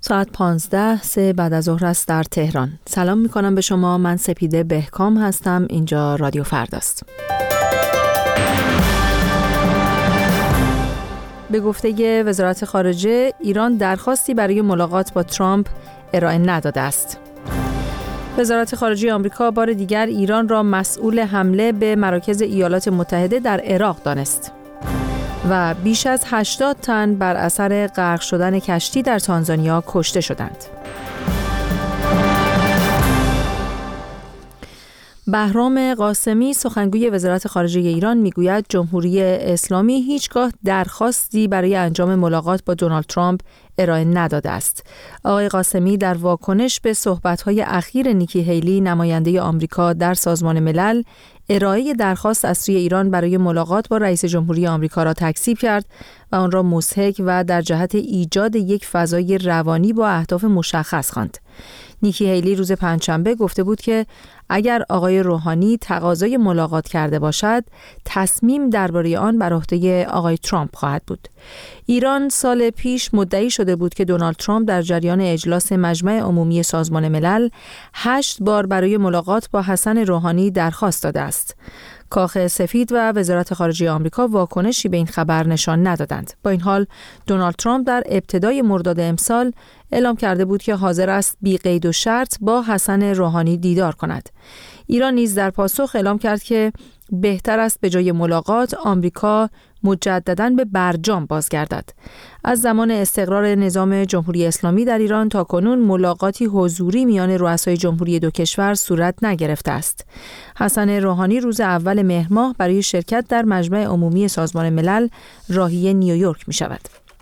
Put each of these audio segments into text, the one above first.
ساعت 15 بعد از ظهر است در تهران. سلام میکنم به شما. من سپیده بهکام هستم. اینجا رادیو فرداست. به گفته وزارت خارجه، ایران درخواستی برای ملاقات با ترامپ ارائه نداده است. وزارت خارجه آمریکا بار دیگر ایران را مسئول حمله به مراکز ایالات متحده در عراق دانست. و بیش از 80 تن بر اثر غرق شدن کشتی در تانزانیا کشته شدند. بهرام قاسمی سخنگوی وزارت خارجه ایران میگوید جمهوری اسلامی هیچگاه درخواستی برای انجام ملاقات با دونالد ترامپ ارائه نداده است. آقای قاسمی در واکنش به صحبت‌های اخیر نیکی هیلی نماینده آمریکا در سازمان ملل ارائه درخواست از سوی ایران برای ملاقات با رئیس جمهوری آمریکا را تکذیب کرد و آن را مضحک و در جهت ایجاد یک فضای روانی با اهداف مشخص خواند. نیکی هیلی روز پنجشنبه گفته بود که اگر آقای روحانی تقاضای ملاقات کرده باشد، تصمیم درباره آن بر عهده آقای ترامپ خواهد بود. ایران سال پیش مدعی شده بود که دونالد ترامپ در جریان اجلاس مجمع عمومی سازمان ملل 8 بار برای ملاقات با حسن روحانی درخواست داده است. کاخ سفید و وزارت خارجه آمریکا واکنشی به این خبر نشان ندادند. با این حال دونالد ترامپ در ابتدای مرداد امسال اعلام کرده بود که حاضر است بی قید و شرط با حسن روحانی دیدار کند. ایران نیز در پاسخ اعلام کرد که بهتر است به جای ملاقات آمریکا مجدداً به برجام بازگردد. از زمان استقرار نظام جمهوری اسلامی در ایران تا کنون ملاقاتی حضوری میان رؤسای جمهوری دو کشور صورت نگرفته است. حسن روحانی روز اول مهر ماه برای شرکت در مجمع عمومی سازمان ملل راهی نیویورک می شود.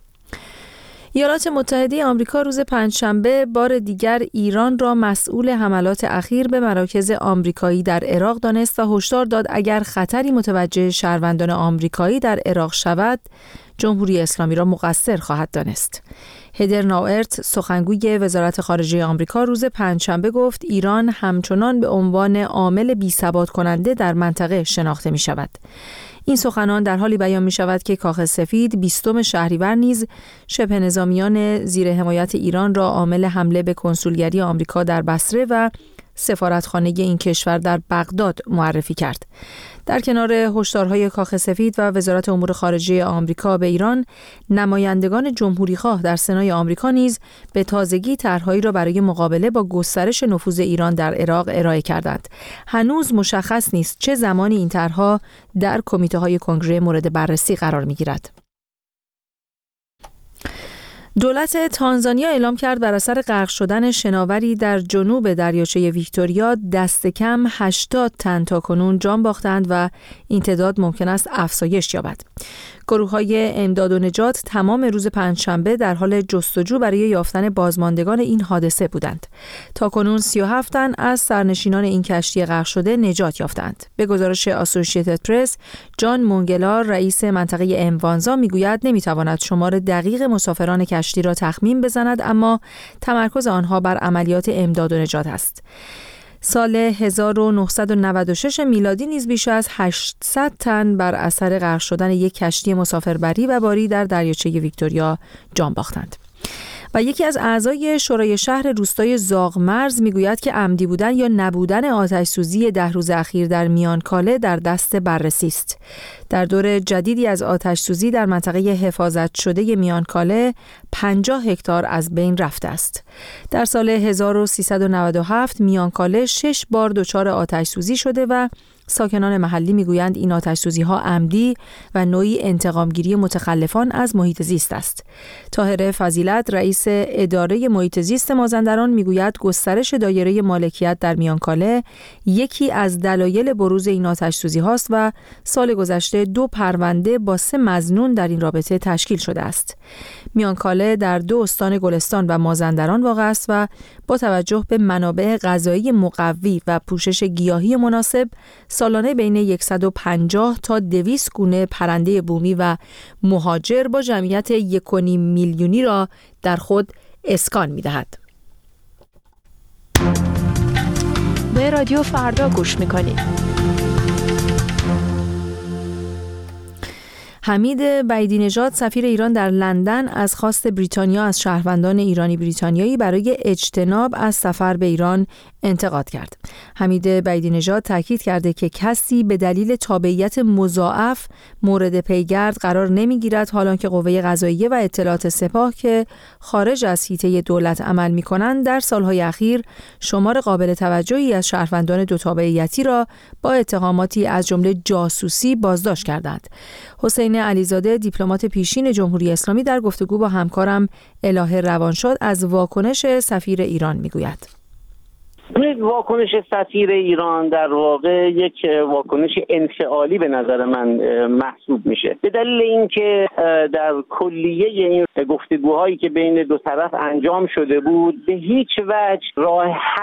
ایالات متحده آمریکا روز پنجشنبه بار دیگر ایران را مسئول حملات اخیر به مراکز آمریکایی در عراق دانست و هشدار داد اگر خطری متوجه شهروندان آمریکایی در عراق شود، جمهوری اسلامی را مقصر خواهد دانست. هدر ناورت سخنگوی وزارت خارجه آمریکا روز پنجشنبه گفت ایران همچنان به عنوان عامل بی‌ثبات کننده در منطقه شناخته می شود. این سخنان در حالی بیان می شود که کاخ سفید 20 شهریور نیز شبه نظامیان زیر حمایت ایران را عامل حمله به کنسولگری آمریکا در بصره و سفارتخانه این کشور در بغداد معرفی کرد. در کنار هشدارهای کاخ سفید و وزارت امور خارجه آمریکا به ایران، نمایندگان جمهوری‌خواه در سنای آمریکا نیز به تازگی طرحهایی را برای مقابله با گسترش نفوذ ایران در عراق ارائه کردند. هنوز مشخص نیست چه زمانی این طرحها در کمیته‌های کنگره مورد بررسی قرار می‌گیرد. دولت تانزانیا اعلام کرد بر اثر غرق شدن شناوری در جنوب دریاچه ویکتوریا دست کم 80 تن تاکنون جان باختند و این تعداد ممکن است افزایش یابد. گروه‌های امداد و نجات تمام روز پنجشنبه در حال جستجو برای یافتن بازماندگان این حادثه بودند. تاکنون 37 تن از سرنشینان این کشتی غرق شده نجات یافتند. به گزارش آسوشییتد پرس، جان مونگلار رئیس منطقه اموانزا میگوید نمیتواند شمار دقیق مسافران کشتی را تخمین بزند، اما تمرکز آنها بر عملیات امداد و نجات است. سال 1996 میلادی نیز بیش از 800 تن بر اثر غرق شدن یک کشتی مسافربری و باری در دریاچه ویکتوریا جان باختند. و یکی از اعضای شورای شهر روستای زاغمرز میگوید که عمدی بودن یا نبودن آتش‌سوزی 10 روز اخیر در میانکاله در دست بررسی است. در دور جدیدی از آتش‌سوزی در منطقه حفاظت شده میانکاله 50 هکتار از بین رفته است. در سال 1397 میانکاله 6 بار دچار آتش‌سوزی شده و ساکنان محلی میگویند این آتش‌سوزی‌ها عمدی و نوعی انتقامگیری متخلفان از محیط زیست است. طاهره فضیلت رئیس اداره محیط زیست مازندران میگوید گسترش دایره مالکیت در میانکاله یکی از دلایل بروز این آتش‌سوزی‌هاست و سال گذشته 2 پرونده با 3 مظنون در این رابطه تشکیل شده است. میانکاله در 2 استان گلستان و مازندران واقع است و با توجه به منابع غذایی مقوی و پوشش گیاهی مناسب سالانه بین 150 تا 200 گونه پرنده بومی و مهاجر با جمعیت 1.5 میلیونی را در خود اسکان می‌دهد. به رادیو فردا گوش می‌کنید. حمید بعیدی نژاد سفیر ایران در لندن از خواست بریتانیا از شهروندان ایرانی بریتانیایی برای اجتناب از سفر به ایران انتقاد کرد. حمید بعیدی نژاد تاکید کرده که کسی به دلیل تابعیت مضاعف مورد پیگرد قرار نمیگیرد، حالانکه قوه قضاییه و اطلاعات سپاه که خارج از حیطه دولت عمل می‌کنند در سالهای اخیر شمار قابل توجهی از شهروندان دو تابعیتی را با اتهاماتی از جمله جاسوسی بازداشت کردند. حسین علیزاده دیپلمات پیشین جمهوری اسلامی در گفتگو با همکارم الهه روانشاد از واکنش سفیر ایران میگوید. واکنش سفیر ایران در واقع یک واکنش انفعالی به نظر من محسوب میشه، به دلیل اینکه در کلیه این گفتگوهایی که بین دو طرف انجام شده بود به هیچ وجه راه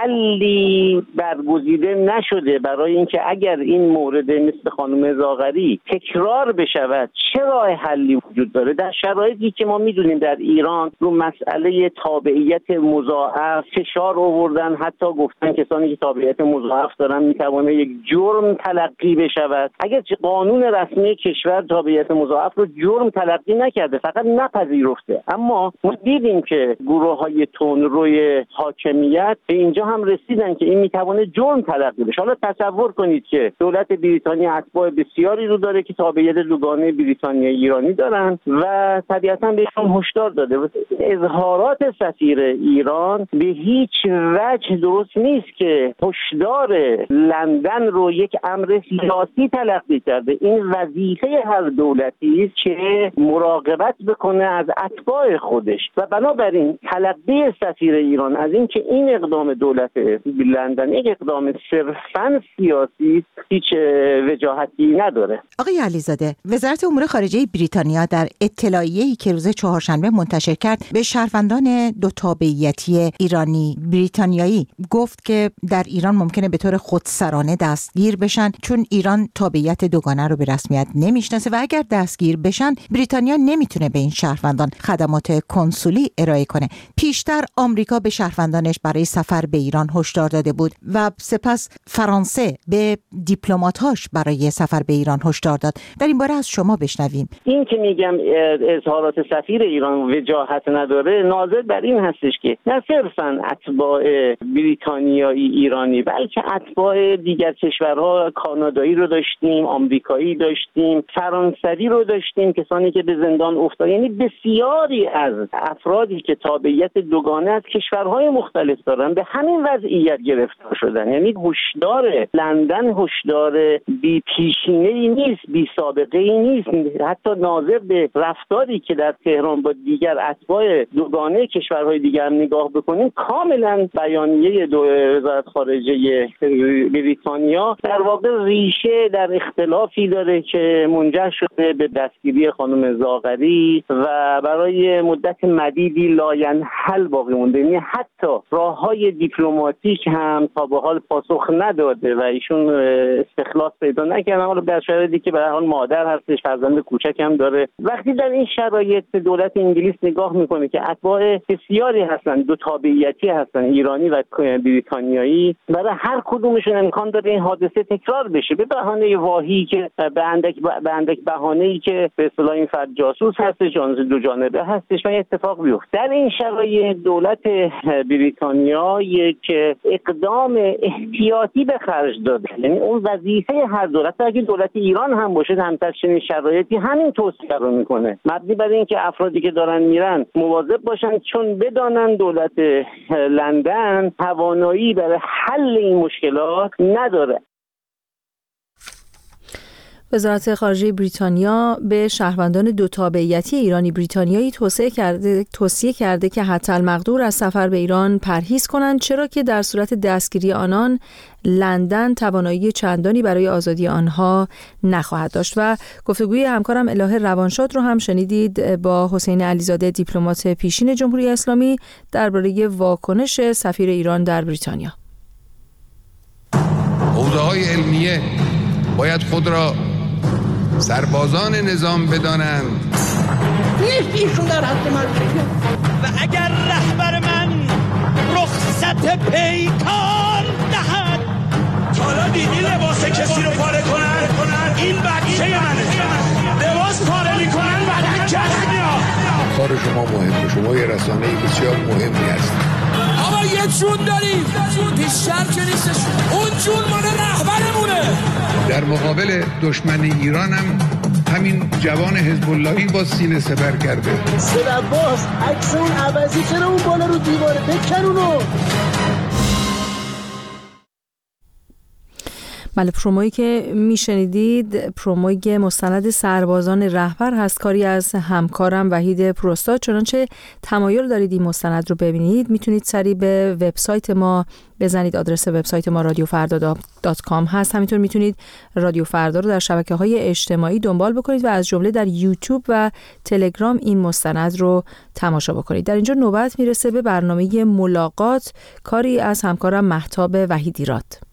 حلی برگزیده نشده برای اینکه اگر این مورد مثل خانم زاغری تکرار بشود چه راه حلی وجود داره، در شرایطی که ما میدونیم در ایران رو مسئله تابعیت مضاعف فشار آوردن، حتی کسانی که تابعیت مضاعف دارن میتوانه یک جرم تلقی بشود. اگر قانون رسمی کشور تابعیت مضاعف رو جرم تلقی نکرده، فقط نپذیرفته، اما ما دیدیم که گروه‌های تندروی حاکمیت به اینجا هم رسیدن که این میتوانه جرم تلقی بشه. حالا تصور کنید که دولت بریتانیا اتباع بسیاری رو داره که تابعیت دوگانه بریتانیا ایرانی دارن و طبیعتاً بهشون هشدار داده. اظهارات سفیر ایران به هیچ وجه درست نیست که هشدار لندن رو یک امر سیاسی تلقی کرده. این وظیفه هر دولتی است که مراقبت بکنه از اتباع خودش و بنابراین تلقی سفیر ایران از این که این اقدام دولت لندن یک اقدام صرفاً سیاسی است هیچ وجاهتی نداره. آقای علیزاده، وزارت امور خارجه بریتانیا در اطلاعیه‌ای که روز چهارشنبه منتشر کرد به شهروندان دو تابعیتی ایرانی بریتانیایی گفت که در ایران ممکنه به طور خودسرانه دستگیر بشن چون ایران تابعیت دوگانه رو به رسمیت نمیشناسه و اگر دستگیر بشن بریتانیا نمیتونه به این شهروندان خدمات کنسولی ارائه کنه. پیشتر آمریکا به شهروندانش برای سفر به ایران هشدار داده بود و سپس فرانسه به دیپلمات‌هاش برای سفر به ایران هشدار داد. در این باره از شما بشنویم. این که میگم اظهارات سفیر ایران وجاهت نداره ناظر بر این هستش که نه صرفاً اتباع بریتانیایی ایرانی بلکه اتباع دیگر کشورها، کانادایی رو داشتیم، آمریکایی داشتیم، فرانسوی رو داشتیم، کسانی که به زندان افتادن. یعنی بسیاری از افرادی که تابعیت دوگانه از کشورهای مختلف دارن به همین وضعیت گرفتار شدن. یعنی هشدار لندن هشدار بی پیشینه‌ای نیست، بی سابقه‌ای نیست. حتی ناظر به رفتاری که در تهران با دیگر اتباع دوگانه کشورهای دیگر نگاه بکنیم، کاملا بیانیه وزارت خارجه بریتانیا در واقع ریشه در اختلافی داره که منجر شده به دستگیری خانم زاغری و برای مدت مدیدی لاینحل باقی مونده. یعنی حتی راههای دیپلماتیک هم تا به حال پاسخ نداده و ایشون استخلاص پیدا نکردن. حالا در شرایطی که به هر حال مادر هستش، فرزند کوچک هم داره. وقتی در این شرایط دولت انگلیس نگاه میکنه که اتباع بسیاری هستن، دو تابعیتی هستن، ایرانی و بریتانیایی، برای هر کدومشون امکان داره این حادثه تکرار بشه به بهانه واهی که به اندک بهانه‌ای که به اصطلاح این فرد جاسوس هستش، جانب دو جانبه هستش و اتفاق بیفته. در این شرایط دولت بریتانیا یک اقدام احتیاطی به خرج داده. یعنی اون وظیفه هر دولت، اگه دولت ایران هم باشه هم در چنین شرایطی همین توصیه رو میکنه، مبنی بر اینکه افرادی که دارن میرن مواظب باشن، چون بدانن دولت لندن توانایی برای حل این مشکلات نداره. وزارت خارجه بریتانیا به شهروندان دو تابعیتی ایرانی بریتانیایی توصیه کرده که حتی المقدور از سفر به ایران پرهیز کنند، چرا که در صورت دستگیری آنان لندن توانایی چندانی برای آزادی آنها نخواهد داشت. و گفتگوی همکارم الهه روانشاد رو هم شنیدید با حسین علیزاده دیپلمات پیشین جمهوری اسلامی درباره واکنش سفیر ایران در بریتانیا. حوزه‌های علمیه باید خود را سربازان نظام بدانند. نیست ایشون در حد من و اگر رهبر من رخصت پیکار دهد. حالا دیدی لباس کسی رو پاره کنن؟ این بچه منه. لباس پاره کار شما مهمه. شما یه رسانه بسیار مهمی هستید. آقا یه جون داریم، بیشتر که نیستش، اون جون مال رهبرمونه. در مقابل دشمن ایران هم همین جوان حزب اللهی با سینه سپر کرده. سلباس عکس اون عوضی چرا اون بالا رو دیواره بکن اونو. بله، پرومویی که میشنیدید پروموی مستند سربازان رهبر هست، کاری از همکارم وحید پروستاد. چنانچه تمایل دارید این مستند رو ببینید میتونید سریع به وبسایت ما بزنید. آدرس وبسایت ما radiofarda.com هست. همینطور میتونید رادیو فردا رو در شبکه‌های اجتماعی دنبال بکنید و از جمله در یوتیوب و تلگرام این مستند رو تماشا بکنید. در اینجا نوبت میرسه به برنامه ملاقات، کاری از همکارم مهتاب وحیدیراد.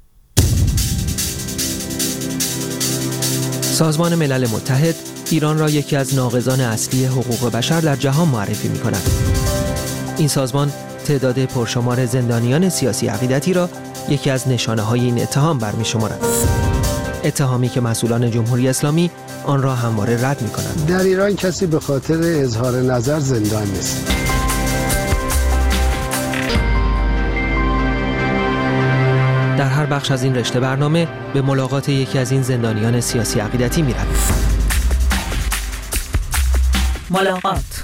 سازمان ملل متحد ایران را یکی از ناقضان اصلی حقوق بشر در جهان معرفی می‌کند. این سازمان تعداد پرشمار زندانیان سیاسی عقیدتی را یکی از نشانه‌های این اتهام برمی‌شمارد. اتهامی که مسئولان جمهوری اسلامی آن را همواره رد می‌کنند. در ایران کسی به خاطر اظهار نظر زندان نیست. در هر بخش از این رشته برنامه به ملاقات یکی از این زندانیان سیاسی عقیدتی می‌رویم. ملاقات.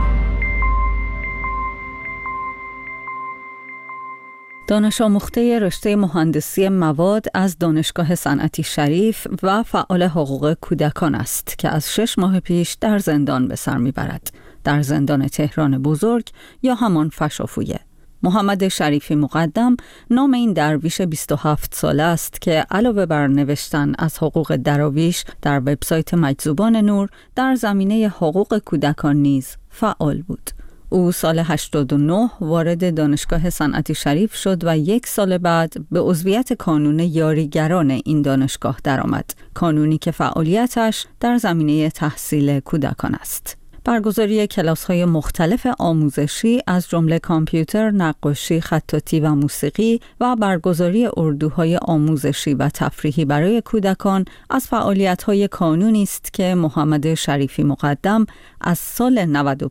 دانش آموخته رشته مهندسی مواد از دانشگاه صنعتی شریف و فعال حقوق کودکان است که از 6 ماه پیش در زندان به سر می‌برد. در زندان تهران بزرگ یا همان فشافویه. محمد شریفی مقدم نام این درویش 27 ساله است که علاوه بر نوشتن از حقوق دراویش در وبسایت مجذوبان نور در زمینه حقوق کودکان نیز فعال بود. او سال 89 وارد دانشگاه صنعتی شریف شد و 1 سال بعد به عضویت کانون یاریگران این دانشگاه درآمد، کانونی که فعالیتش در زمینه تحصیل کودکان است. برگزاری کلاس‌های مختلف آموزشی از جمله کامپیوتر، نقاشی، خطاطی و موسیقی و برگزاری اردوهای آموزشی و تفریحی برای کودکان از فعالیت‌های کانونی است که محمد شریفی مقدم از سال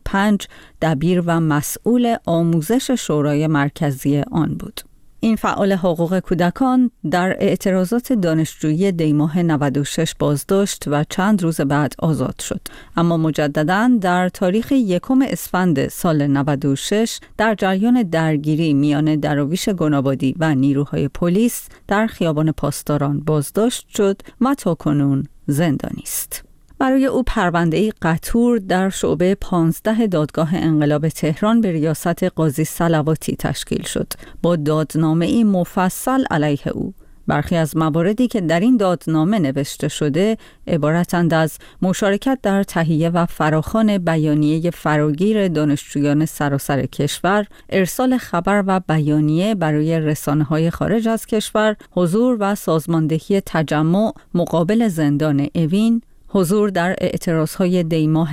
95 دبیر و مسئول آموزش شورای مرکزی آن بود. این فعال حقوق کودکان در اعتراضات دانشجویی دیماه 96 بازداشت و چند روز بعد آزاد شد، اما مجدداً در تاریخ 1 اسفند سال 96 در جریان درگیری میان دراویش گنابادی و نیروهای پلیس در خیابان پاسداران بازداشت شد و تاکنون زندانی است. برای او پرونده‌ای قطور در شعبه 15 دادگاه انقلاب تهران به ریاست قاضی صلواتی تشکیل شد با دادنامه‌ای مفصل علیه او. برخی از مواردی که در این دادنامه نوشته شده عبارتند از مشارکت در تهیه و فراخوان بیانیه فراگیر دانشجویان سراسر کشور، ارسال خبر و بیانیه برای رسانه‌های خارج از کشور، حضور و سازماندهی تجمع مقابل زندان اوین، حضور در اعتراضهای دیماه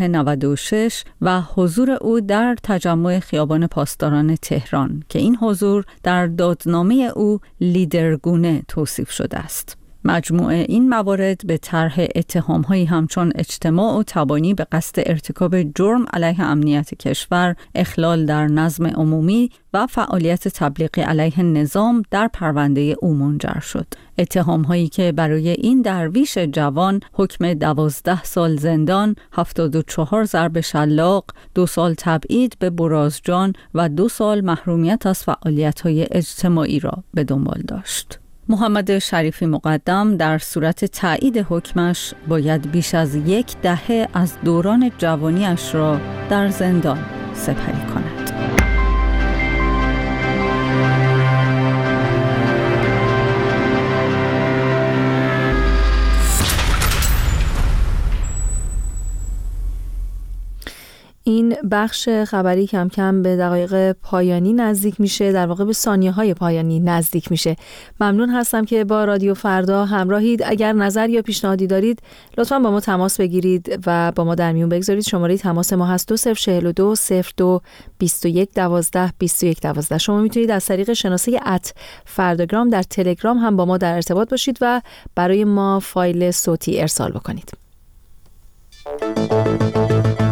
96 و حضور او در تجمع خیابان پاسداران تهران که این حضور در دادنامه او لیدرگونه توصیف شده است. مجموع این موارد به طرح اتهام‌هایی همچون اجتماع و تبانی به قصد ارتکاب جرم علیه امنیت کشور، اخلال در نظم عمومی و فعالیت تبلیغی علیه نظام در پرونده او منجر شد. اتهام‌هایی که برای این درویش جوان حکم 12 سال زندان، 74 ضرب شلاق، 2 سال تبعید به برازجان و 2 سال محرومیت از فعالیت‌های اجتماعی را به دنبال داشت. محمد شریفی مقدم در صورت تایید حکمش باید بیش از 1 دهه از دوران جوانیش را در زندان سپری کند. این بخش خبری کم کم به دقایق پایانی نزدیک میشه، در واقع به ثانیه‌های پایانی نزدیک میشه. ممنون هستم که با رادیو فردا همراهید. اگر نظر یا پیشنهادی دارید لطفاً با ما تماس بگیرید و با ما در میون بگذارید. شماره تماس ما هست 2042 02 21 12 21 12. شما میتونید از طریق شناسه @فرداگرام در تلگرام هم با ما در ارتباط باشید و برای ما فایل صوتی ارسال بکنید.